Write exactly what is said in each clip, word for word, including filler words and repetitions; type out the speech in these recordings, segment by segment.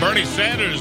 Bernie Sanders.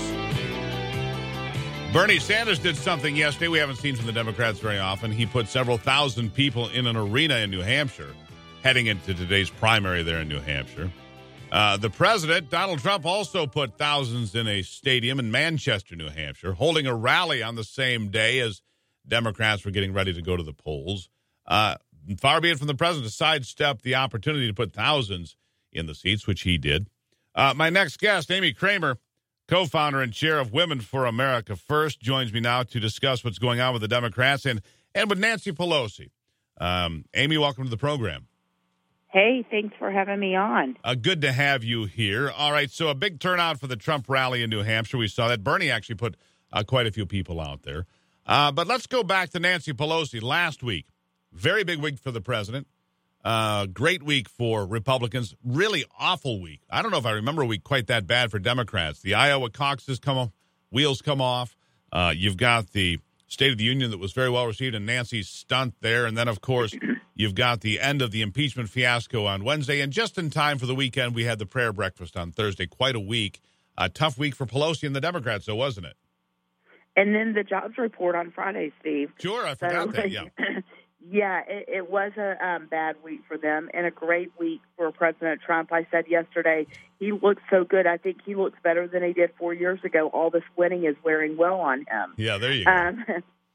Bernie Sanders did something yesterday we haven't seen from the Democrats very often. He put several thousand people in an arena in New Hampshire, heading into today's primary there in New Hampshire. Uh, the president, Donald Trump, also put thousands in a stadium in Manchester, New Hampshire, holding a rally on the same day as Democrats were getting ready to go to the polls. Uh, far be it from the president to sidestep the opportunity to put thousands in the seats, which he did. Uh, my next guest, Amy Kramer, co-founder and chair of Women for America First, joins me now to discuss what's going on with the Democrats and, and with Nancy Pelosi. Um, Amy, welcome to the program. Hey, thanks for having me on. Uh, good to have you here. All right, so a big turnout for the Trump rally in New Hampshire. We saw that. Bernie actually put uh, quite a few people out there. Uh, but let's go back to Nancy Pelosi last week. Very big week for the president. Uh, great week for Republicans. Really awful week. I don't know if I remember a week quite that bad for Democrats. The Iowa caucuses come off, wheels come off. Uh, you've got the State of the Union that was very well received and Nancy's stunt there. And then, of course, you've got the end of the impeachment fiasco on Wednesday. And just in time for the weekend, we had the prayer breakfast on Thursday. Quite a week. A tough week for Pelosi and the Democrats, though, wasn't it? And then the jobs report on Friday, Steve. Sure, I forgot so, that, yeah. Yeah, it, it was a um, bad week for them and a great week for President Trump. I said yesterday, he looks so good. I think he looks better than he did four years ago. All this winning is wearing well on him. Yeah, there you go. Um,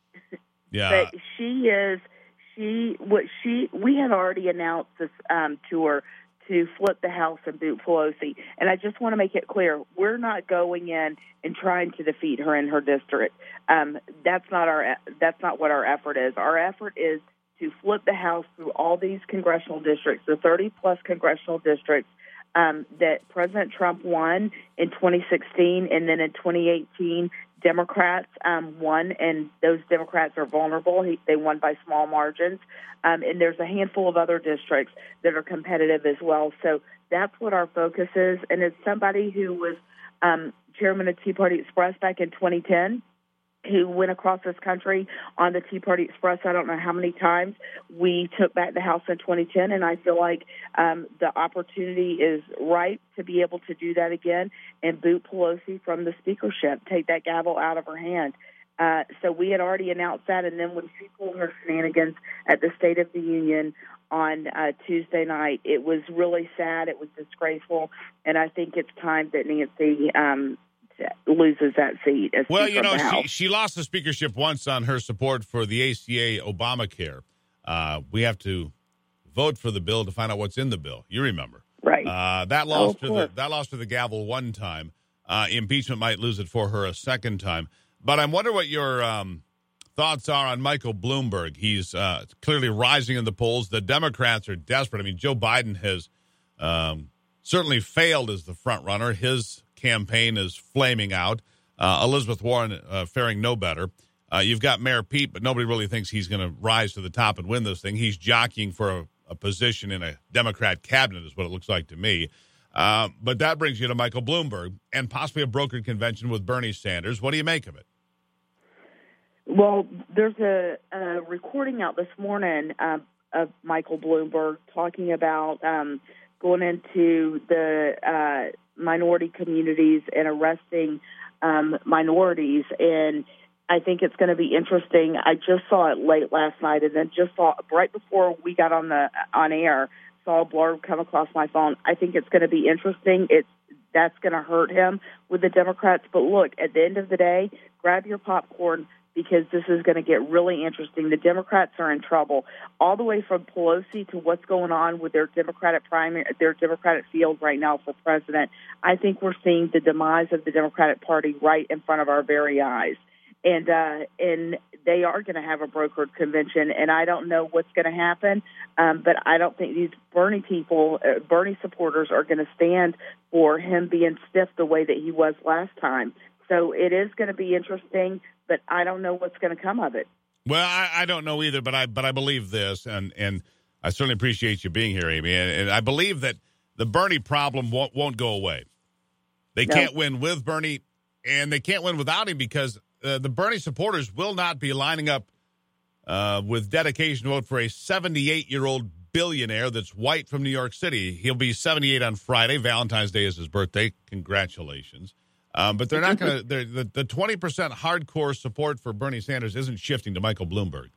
yeah. But she is, she, what she, we had already announced this um, tour to flip the House and boot Pelosi. And I just want to make it clear, we're not going in and trying to defeat her in her district. Um, that's not our, that's not what our effort is. Our effort is to flip the House through all these congressional districts, the thirty-plus congressional districts um, that President Trump won in twenty sixteen, and then in twenty eighteen, Democrats um, won, and those Democrats are vulnerable. He, they won by small margins, um, and there's a handful of other districts that are competitive as well. So that's what our focus is, and as somebody who was um, chairman of Tea Party Express back in twenty ten, who went across this country on the Tea Party Express, I don't know how many times. We took back the House in twenty ten, and I feel like um, the opportunity is ripe to be able to do that again and boot Pelosi from the speakership, take that gavel out of her hand. Uh, so we had already announced that, and then when she pulled her shenanigans at the State of the Union on uh, Tuesday night, it was really sad. It was disgraceful, and I think it's time that Nancy um, loses that seat. As well, you know, she, she lost the speakership once on her support for the A C A Obamacare. Uh, we have to vote for the bill to find out what's in the bill. You remember. Right. Uh, that lost oh, to the that lost to the gavel one time. Uh, impeachment might lose it for her a second time. But I wonder what your um, thoughts are on Michael Bloomberg. He's uh, clearly rising in the polls. The Democrats are desperate. I mean, Joe Biden has um, certainly failed as the front runner. His campaign is flaming out. Uh, Elizabeth Warren uh, faring no better. Uh, you've got Mayor Pete, but nobody really thinks he's going to rise to the top and win this thing. He's jockeying for a, a position in a Democrat cabinet is what it looks like to me. Uh, but that brings you to Michael Bloomberg and possibly a brokered convention with Bernie Sanders. What do you make of it? Well, there's a, a recording out this morning uh, of Michael Bloomberg talking about um, going into the uh, minority communities and arresting um, minorities. And I think it's going to be interesting. I just saw it late last night, and then just saw right before we got on the on air, saw a blurb come across my phone. I think it's going to be interesting. It's that's going to hurt him with the Democrats. But look, at the end of the day, grab your popcorn, because this is going to get really interesting. The Democrats are in trouble, all the way from Pelosi to what's going on with their Democratic primary, their Democratic field right now for president. I think we're seeing the demise of the Democratic Party right in front of our very eyes. And uh, and they are going to have a brokered convention, and I don't know what's going to happen, um, but I don't think these Bernie people, uh, Bernie supporters, are going to stand for him being stiff the way that he was last time. So it is going to be interesting, but I don't know what's going to come of it. Well, I, I don't know either, but I but I believe this, and, and I certainly appreciate you being here, Amy, and, and I believe that the Bernie problem won't, won't go away. They no. can't win with Bernie, and they can't win without him, because uh, the Bernie supporters will not be lining up uh, with dedication to vote for a seventy-eight-year-old billionaire that's white from New York City. He'll be seventy-eight on Friday. Valentine's Day is his birthday. Congratulations. Um, but they're not going to. The the twenty percent hardcore support for Bernie Sanders isn't shifting to Michael Bloomberg.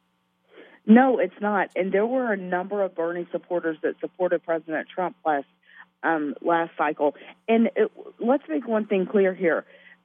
No, it's not. And there were a number of Bernie supporters that supported President Trump last um, last cycle. And it, let's make one thing clear here.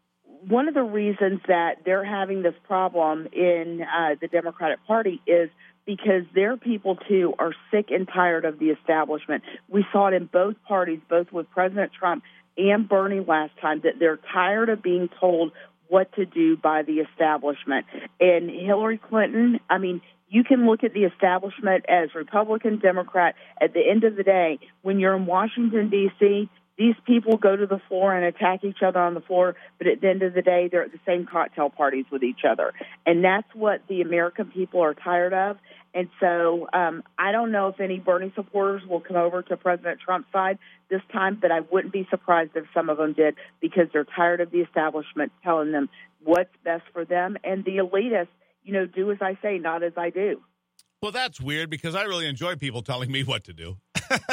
One of the reasons that they're having this problem in uh, the Democratic Party is because their people, too, are sick and tired of the establishment. We saw it in both parties, both with President Trump and Bernie last time, that they're tired of being told what to do by the establishment. And Hillary Clinton, I mean, you can look at the establishment as Republican, Democrat. At the end of the day, when you're in Washington, D C, these people go to the floor and attack each other on the floor, but at the end of the day, they're at the same cocktail parties with each other. And that's what the American people are tired of. And so um, I don't know if any Bernie supporters will come over to President Trump's side this time, but I wouldn't be surprised if some of them did, because they're tired of the establishment telling them what's best for them. And the elitists, you know, do as I say, not as I do. Well, that's weird, because I really enjoy people telling me what to do.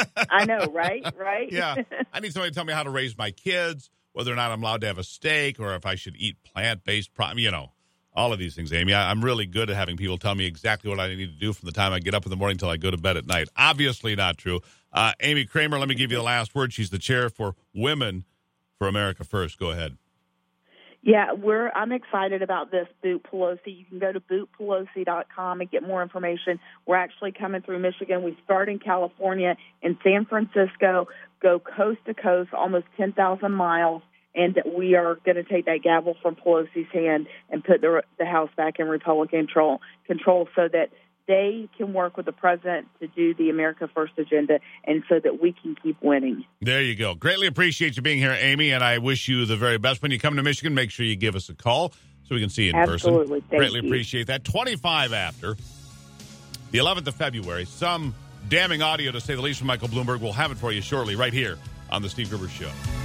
I know, right? Right? Yeah. I need somebody to tell me how to raise my kids, whether or not I'm allowed to have a steak, or if I should eat plant-based, pro- you know, all of these things, Amy. I, I'm really good at having people tell me exactly what I need to do from the time I get up in the morning until I go to bed at night. Obviously not true. Uh, Amy Kramer, let me give you the last word. She's the chair for Women for America First. Go ahead. Yeah, we're. I'm excited about this, Boot Pelosi. You can go to boot pelosi dot com and get more information. We're actually coming through Michigan. We start in California, in San Francisco, go coast to coast, almost ten thousand miles, and we are going to take that gavel from Pelosi's hand and put the, the House back in Republican control, control so that they can work with the president to do the America First agenda, and so that we can keep winning. There you go. Greatly appreciate you being here, Amy, and I wish you the very best. When you come to Michigan, make sure you give us a call so we can see you in Absolutely. person. Thank Greatly you. appreciate that. twenty-five after, the eleventh of February, some damning audio, to say the least, from Michael Bloomberg. We'll have it for you shortly right here on The Steve Gruber Show.